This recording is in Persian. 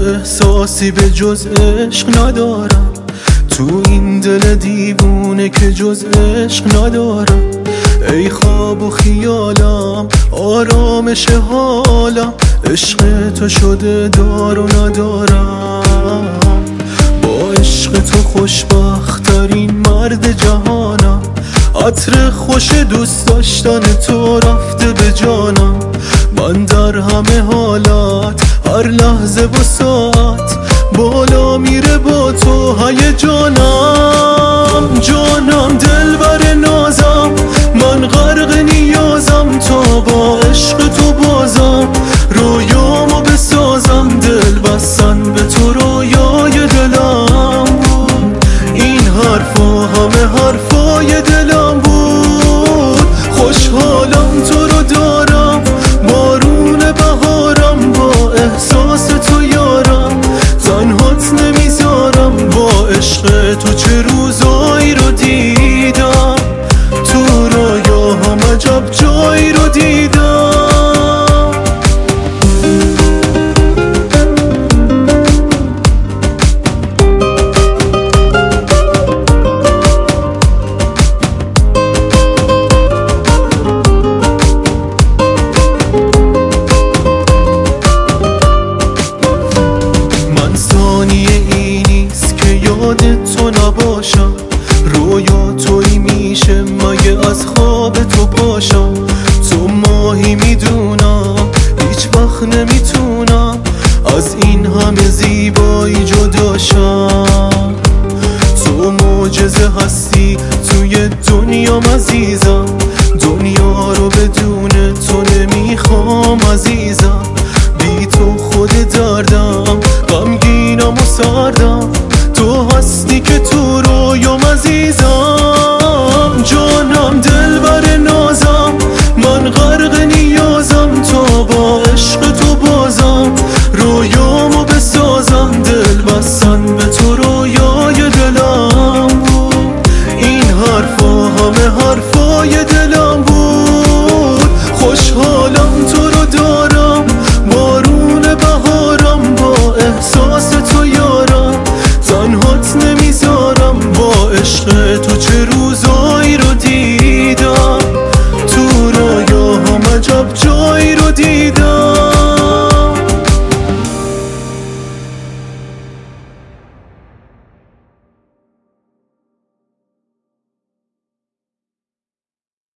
احساسی به جز عشق ندارم، تو این دل دیوونه که جز عشق ندارم. ای خواب و خیالم، آرامش حالم، عشق تو شده دار و ندارم. با عشق تو خوشبخت ترین مرد جهانم، عطر خوش دوست داشتن تو رفته به جانم. من در همه حالت، هر لحظه و ساعت، بالا میره با تو هیجانم. جانم دلبر نازم، من غرق نیازم، تا با عشق تو بازم رویامو بسازم. دل بستن به تو رویای دلم بود، این حرفا همه حرفای دلم بود. خوشحالم تو رو دارم، بارون بهارم، با احساس تو یارم، تنهات نمیذارم. با عشق تو چه روزایی رو دیدم، تو رویاهم عجب جایی رو دیدم. تو نباشم، رویا تویی میشه مگه از خواب تو پاشم. تو ماهی میدونم، هیچ وقت نمیتونم از این همه زیبایی جداشم. تو معجزه هستی توی دنیام عزیزم، دنیا رو بدون تو نمیخوام عزیزم. بی تو خود دردم، غمگینم و سردم، تو هستی که تو رو